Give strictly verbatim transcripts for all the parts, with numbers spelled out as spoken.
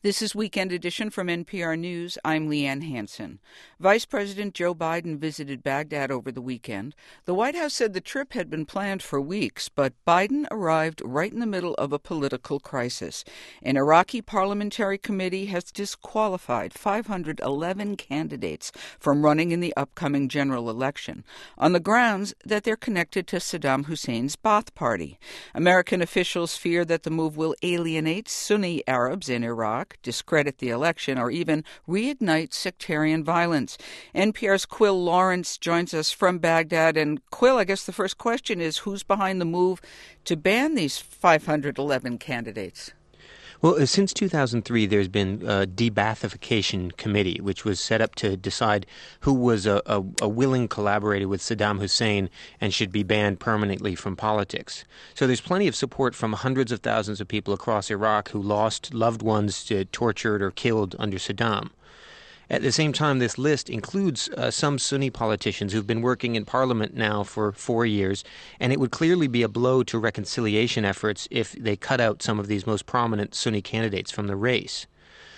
This is Weekend Edition from N P R News. I'm Leanne Hansen. Vice President Joe Biden visited Baghdad over the weekend. The White House said the trip had been planned for weeks, but Biden arrived right in the middle of a political crisis. An Iraqi parliamentary committee has disqualified five hundred eleven candidates from running in the upcoming general election on the grounds that they're connected to Saddam Hussein's Ba'ath Party. American officials fear that the move will alienate Sunni Arabs in Iraq, discredit the election, or even reignite sectarian violence. N P R's Quill Lawrence joins us from Baghdad. And Quill, I guess the first question is, who's behind the move to ban these five hundred eleven candidates? Well, since two thousand three, there's been a de-Baathification committee, which was set up to decide who was a, a, a willing collaborator with Saddam Hussein and should be banned permanently from politics. So there's plenty of support from hundreds of thousands of people across Iraq who lost loved ones to tortured or killed under Saddam. At the same time, this list includes uh, some Sunni politicians who've been working in parliament now for four years, and it would clearly be a blow to reconciliation efforts if they cut out some of these most prominent Sunni candidates from the race.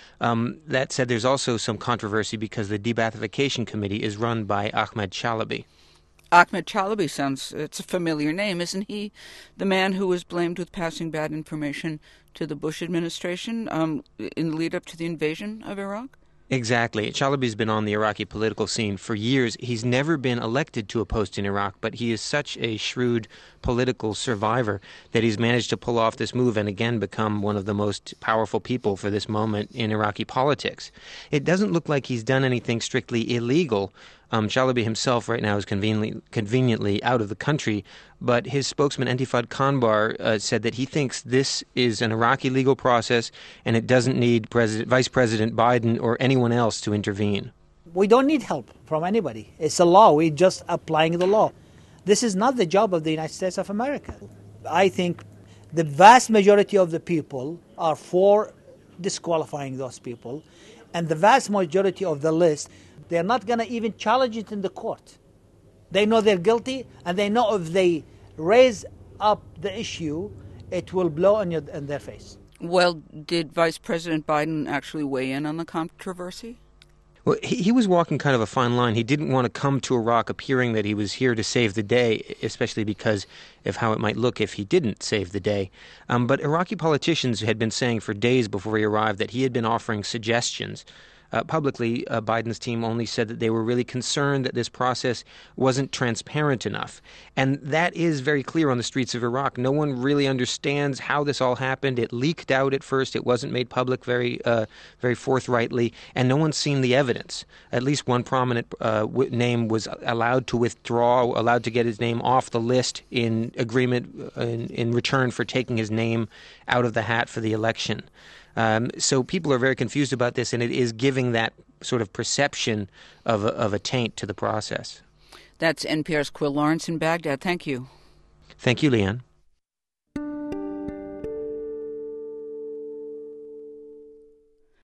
Um, that said, there's also some controversy because the de-Baathification committee is run by Ahmed Chalabi. Ahmed Chalabi sounds, it's a familiar name. Isn't he the man who was blamed with passing bad information to the Bush administration um, in the lead up to the invasion of Iraq? Exactly. Chalabi's been on the Iraqi political scene for years. He's never been elected to a post in Iraq, but he is such a shrewd political survivor that he's managed to pull off this move and again become one of the most powerful people for this moment in Iraqi politics. It doesn't look like he's done anything strictly illegal. Um, Chalabi himself right now is conveniently, conveniently out of the country, but his spokesman Intifad Kanbar uh, said that he thinks this is an Iraqi legal process and it doesn't need President, Vice President Biden or anyone else to intervene. We don't need help from anybody. It's a law. We're just applying the law. This is not the job of the United States of America. I think the vast majority of the people are for disqualifying those people, and the vast majority of the list, they're not going to even challenge it in the court. They know they're guilty, and they know if they raise up the issue, it will blow in, your, in their face. Well, did Vice President Biden actually weigh in on the controversy? Well, he, he was walking kind of a fine line. He didn't want to come to Iraq appearing that he was here to save the day, especially because of how it might look if he didn't save the day. Um, but Iraqi politicians had been saying for days before he arrived that he had been offering suggestions. Uh, publicly, uh, Biden's team only said that they were really concerned that this process wasn't transparent enough. And that is very clear on the streets of Iraq. No one really understands how this all happened. It leaked out at first. It wasn't made public very uh, very forthrightly. And no one's seen the evidence. At least one prominent uh, w- name was allowed to withdraw, allowed to get his name off the list in agreement uh, in, in return for taking his name out of the hat for the election. Um, so people are very confused about this, and it is giving that sort of perception of a, of a taint to the process. That's N P R's Quill Lawrence in Baghdad. Thank you. Thank you, Leanne.